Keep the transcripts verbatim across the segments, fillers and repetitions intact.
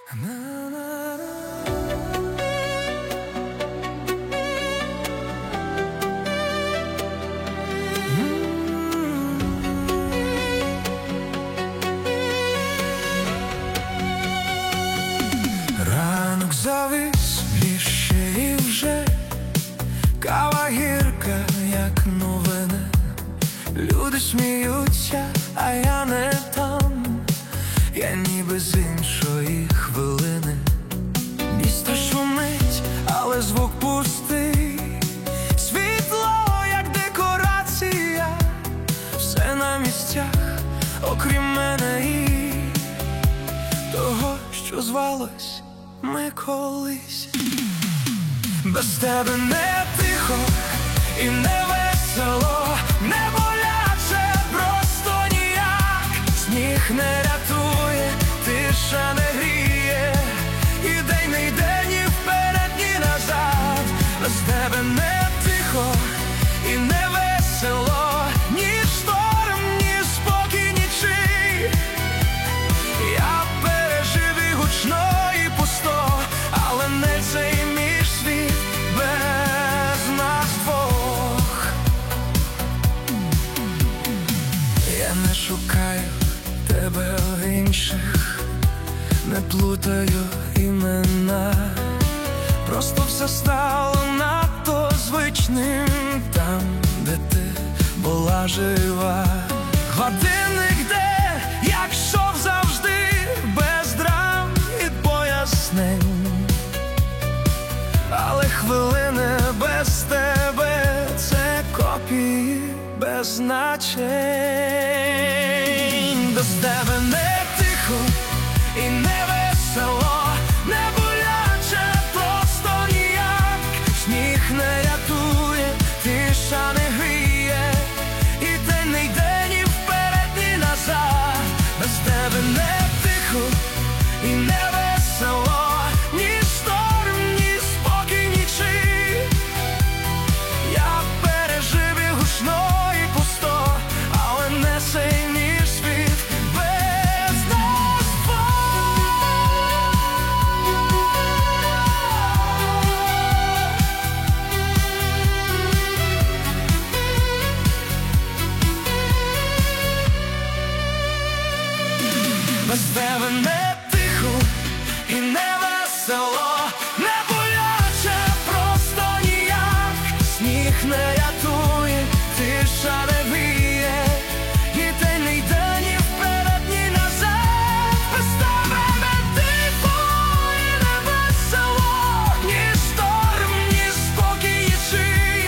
Ранок завис, ліще і вже кава гірка, як новина. Люди сміються, а я не там. Я ніби з іншої хвилини. Місто шумить, але звук пустий. Світло, як декорація. Все на місцях, окрім мене і того, що звалось ми колись. Без тебе не тихо і не весело, не боляче, просто ніяк. Сніг не рятує, тиша не гріє, і день не йде ні вперед, ні назад. Без тебе не тихо і не весело, ні шторм, ні спокій, нічий. Я пережив і гучно, і пусто, але не цей мій світ без нас двох. Я не шукаю тебе в інших, не плутаю імена. Просто все стало надто звичним там, де ти була жива. Годинник йде, як йшов завжди, без драм і пояснень. Але хвилини без тебе — це копії без значень. Без тебе не тихо і не весело, не боляче, просто ніяк. Сніг не рятує, тиша не гріє, і день не йде ні вперед, ні назад. Без тебе не тихо і не весело, ні шторм, ні спокій, нічий. Я пережив і гучно, і пусто, але не цей мій світ без нас двох. Без тебе не тихо і не весело, не боляче, просто ніяк. Сніг не рятує, тиша не гріє, і день не йде ні вперед, ні назад. Без тебе не тихо і не весело, ні шторм, ні спокій, нічий.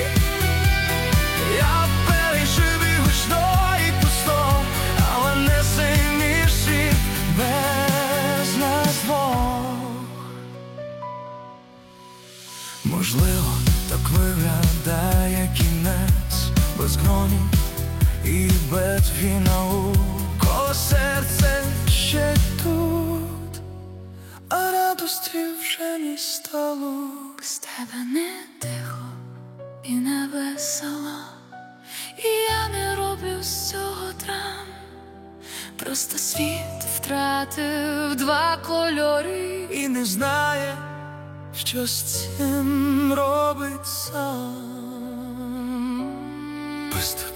Я пережив і гучно, і пусто, але не цей мій світ без нас двох. Можливо, так виглядає кінець, без гронів і битві навколо. Серце ще тут, а радості вже не стало. Без тебе не тихо і не весело, і я не роблю з цього драм. Просто світ втратив два кольори І не знає, що з цим робить сам. Без тебе